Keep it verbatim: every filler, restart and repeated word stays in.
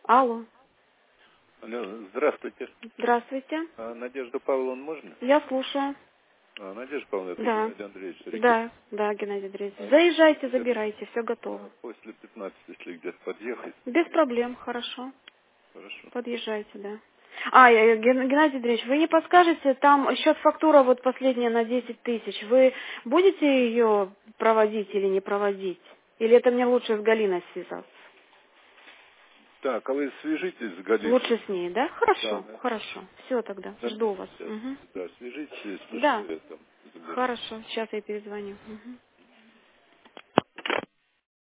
Алло. Алло, здравствуйте. Здравствуйте. А, Надежда Павловна, можно? Я слушаю. А, Надежда Павловна, это Да. Геннадий Андреевич Рекет. Да, да, Геннадий Андреевич. А, Заезжайте, где-то, забирайте, все а, готово. после пятнадцати, если где-то подъехать. Без проблем, хорошо. Хорошо. Подъезжайте, да. А, я- Ген- Геннадий Андреевич, вы не подскажете, там счет фактура вот последняя на десять тысяч. Вы будете ее проводить или не проводить? Или это мне лучше с Галиной связаться? Так, а вы свяжитесь с Галиной. Лучше с ней, да? Да, Хорошо, да. хорошо. Все тогда, Да, жду вас. сейчас, Мгм. да, свяжитесь, если Да, что, я там заберу. хорошо, сейчас я перезвоню. Мгм.